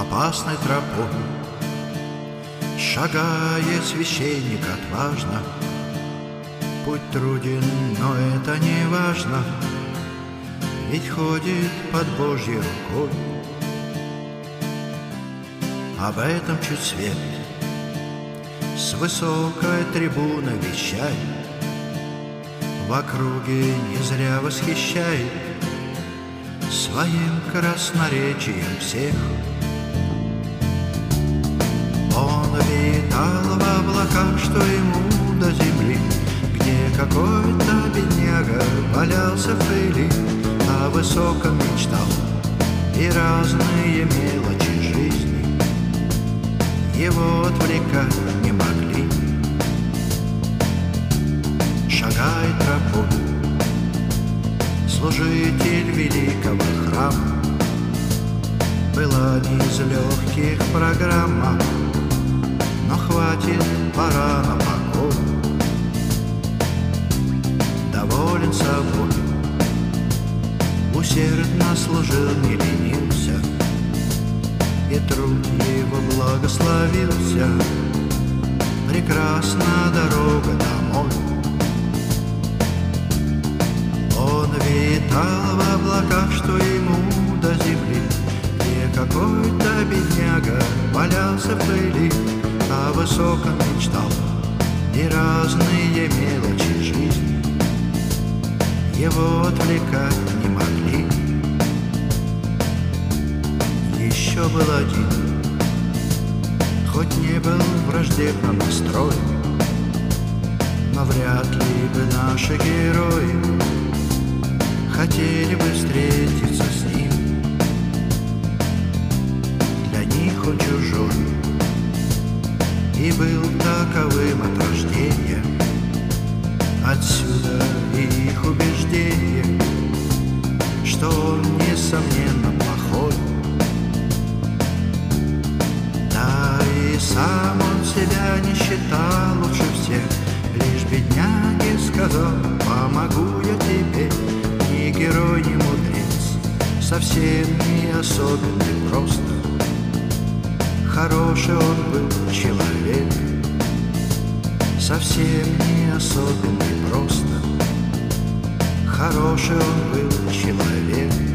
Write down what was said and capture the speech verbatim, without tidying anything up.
опасной тропой. Шагает священник отважно, путь труден, но это не важно, ведь ходит под Божьей рукой. Об этом чуть свет с высокой трибуны вещает, в округе не зря восхищает своим красноречием всех. Он витал в облаках, что ему до земли, где какой-то бедняга валялся в пыли, о высоком мечтал, и разные мелочи жизни его отвлекать не могли. Шагает тропой служитель великого храма, была не из легких программа, но хватит, пора на покой. Доволен собой, усердно служил, не ленился, и труд его благословился. Прекрасна дорога домой. Он витал в облаках, что ему до земли, где какой-то бедняга валялся в пыли, о высоком мечтал, и разные мелочи жизни его отвлекать не могли. Еще был один, хоть не был враждебно настроен, но вряд ли бы наши герои хотели бы встретиться с ним. Для них он чужой и был таковым от рождения. Отсюда и их убеждение, что он несомненно плохой. Да и сам он себя не считал лучше всех, лишь бедняге сказал: помогу я тебе. Ни герой, ни мудрец, совсем не особенный, просто хороший он был человек. Совсем не особенный, просто хороший он был человек.